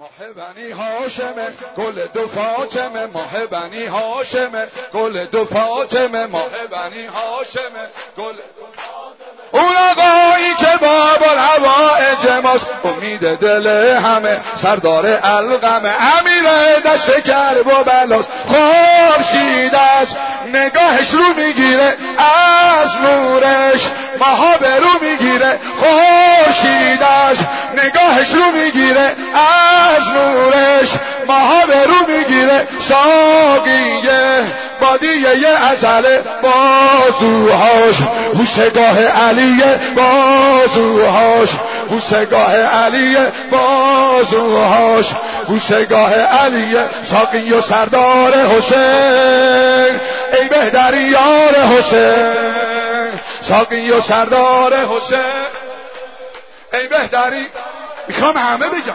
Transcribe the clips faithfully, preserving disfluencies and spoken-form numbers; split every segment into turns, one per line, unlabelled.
ماه بنی هاشمه گل دو فاطمه، ماه بنی هاشمه گل دو فاطمه، ماه بنی هاشمه گل دو فاطمه. اون آقایی که باب الهوائج ماست، امید دل همه، سردار القمه، امیر دشت کرب و بلاست. خورشید از نگاهش رو میگیره، از نورش ماها به رو میگیره. خورشید از نگاهش رو میگیره، از نورش ماها به رو میگیره. ساقیه بادیه ازل بازوهاش، بوسگاه علیه بازوهاش، بوسگاه علیه بازوهاش، بوسگاه علیه. ساقی و سردار حسین، ای بهترین یار حسین. ساقی و سردار حسین، ای بهترین. میخوام همه بگم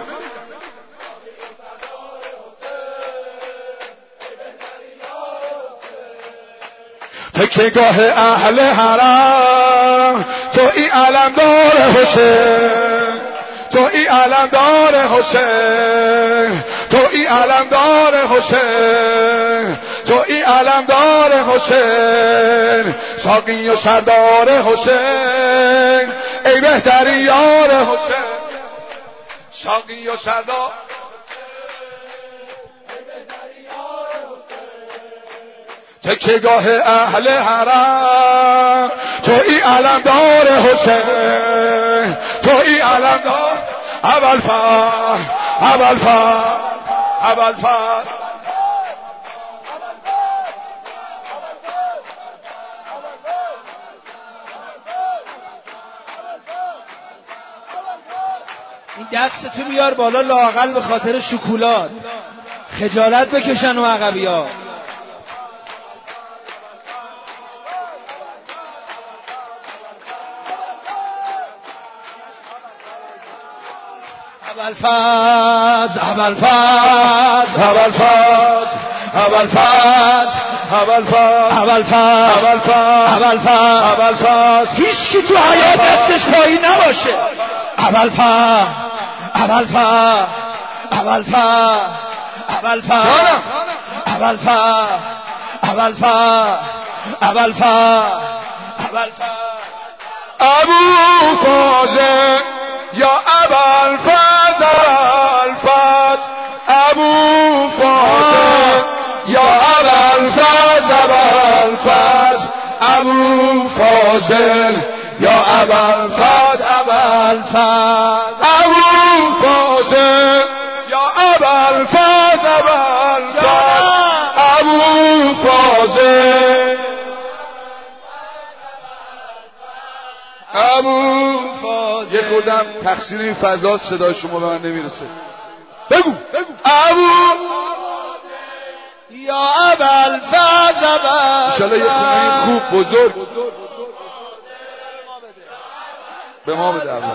تکیگاه اهل حرم، تو ای علمدار حسین، تو ای علمدار حسین، تو ای علمدار حسین، تو ای علمدار حسین. ساقی و سردار حسین، ای بهترین یار حسین. ساقی و سردار تکیگاه اهل حرم، تو ای علمدار حسین، تو ای علمدار. اول فر اول فر اول فر
این دست تو بیار بالا لااقل به خاطر شکولات، خجالت بکشن و عقبی ها. اول فاز اول فاز اول فاز اول فاز اول فاز اول فاز اول فاز اول فاز اول فاز. هیچ کی تو حیات دستش پایین نباشه. اول فاز اول فاز اول فاز اول فاز اول فاز اول فاز اول فاز اول فاز.
ابو فازل یا ابل فاز ابل فاز، ابو فازل یا ابل فاز ابل فاز، ابو فازل یا ابل فاز ابل فاز، ابو فازل یا ابل فاز ابل فاز، ابو فازل ابو فاضل. یه خودم تقصیر این فضا صدا شما به من نمیرسه. بگو بگو ابو
یا ابل فاز ابل.
انشالله یه خونه خوب بزرگ به ما بده. اول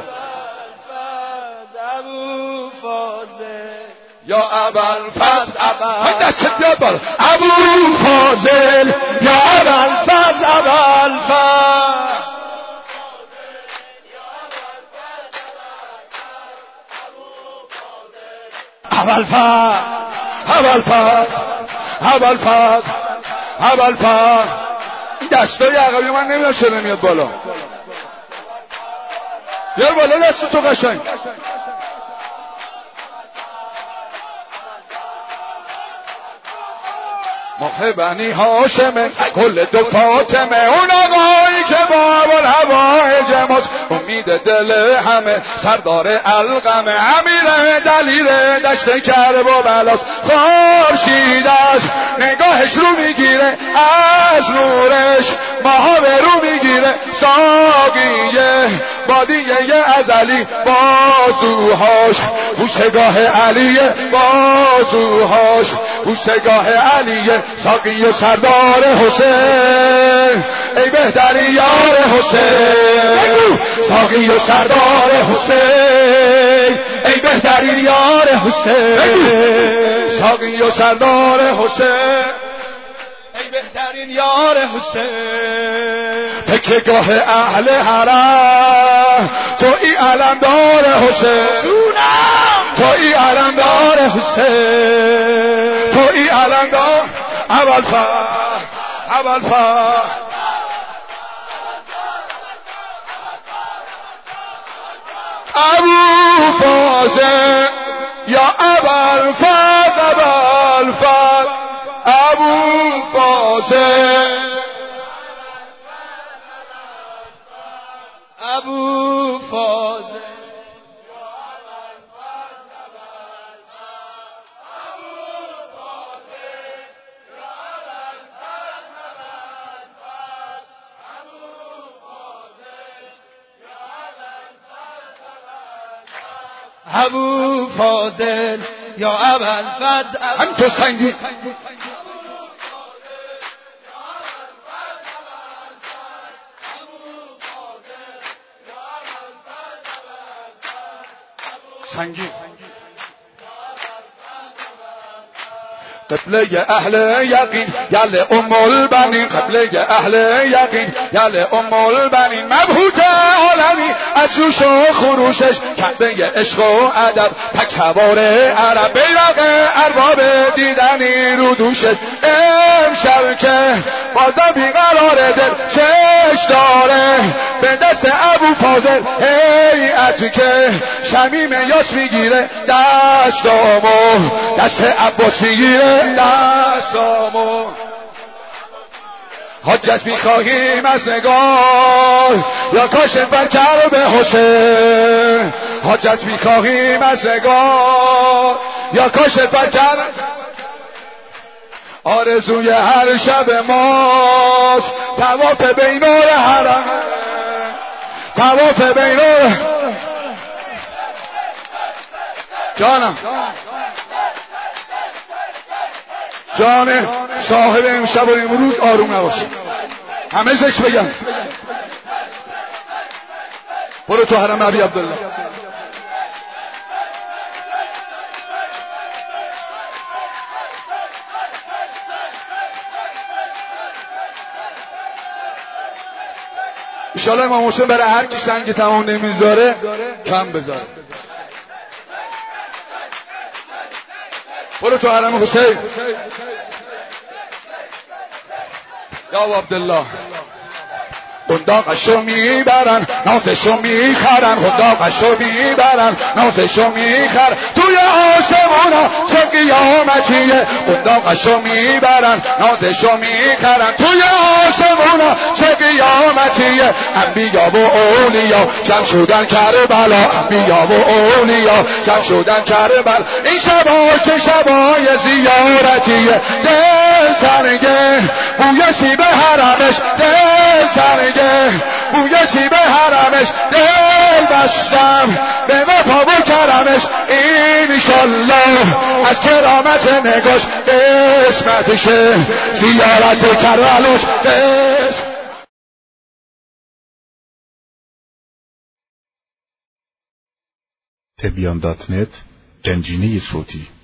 ابو فاضل
یا ابل فاز ابل. دست بیاد بالا. ابو فاضل یا ابل فاز ابل فاز، اول فاز اول فاز اول فاز اول فاز. این دستای عقبی من نمیدونم چرا نمیاد بالا. بیار بالا دست تو قشنگ. ماه بنی هاشمه گل دو فاطمه، اون آقایی که باب الهوائج ماست، امید دل همه، سردار القمه، امیر دلیر دشت کرب و بلاست. خورشید از نگاهش رو میگیره، از نورش ماها به رو میگیره. ساقیه بادیه ازلی بازوهاش، بوسگاه علیه بازوهاش، بوسگاه علیه. ساقی و سردار حسین، ای بهترین یار حسین. ساقی و سردار حسین، ای بهترین یار حسین. ساقی و سردار حسین، ای بهترین یار حسین. تکیگاه اهل حرم، تو ای علمدار حسین، تو ای علمدار
یار حسین
تویی علمدار ابوالفضل ابوالفضل ابو فاضل یا ابوالفضل ابوالفضل ابو فاضل
ابو فاضل ابو فاضل یا ابوالفضل
هم تو سنگی سنگی قبله اهل یقین یل ام البنین قبله اهل یقین یل ام البنین مبهوت عالمی از جوش و خروشش کعبه عشق و ادب تکبار عرب بیرق ارباب دیدنی رو دوشش امشب که بازم بیقرار دل چش داره به دست ابو فاضل هیئتی که شمیم یاس میگیره دستامو دست عباس میگیره دستامو حجت میخواهیم از نگاه یا کاش بر به حسین حجت میخواهیم از نگاه یا کاش بر آرزوی هر شب ماست طواف بین الحرم طواف بین جانم جان صاحب امشب و امروز آروم نباشه همه ذکر بگن برو تو حرم ابی عبدالله انشاءالله امام حسین برای هر کی سنگ تمام نمیذاره کم بذاره برو تو حرم حسین یا عبدالله قنداقشو میبرن نازشو میخرن قنداقشو میبرن نازشو میخرن توی آسمونا چه قیامتیه قنداقشو میبرن نازشو میخرن توی آسمونا چه قیامتیه انبیا و اولیا جمع شدن کربلا انبیا و اولیا جمع شدن کربلا این شبا که شبای زیارتیه دل تنگه بویشی به حرمش دل تنگه بویشی به حرمش دل بستم به وفا و کرمش اینشالله از کرامت نگاش قسمتشه زیارت کربلاش
تبیان دات نت گنجینه صوتی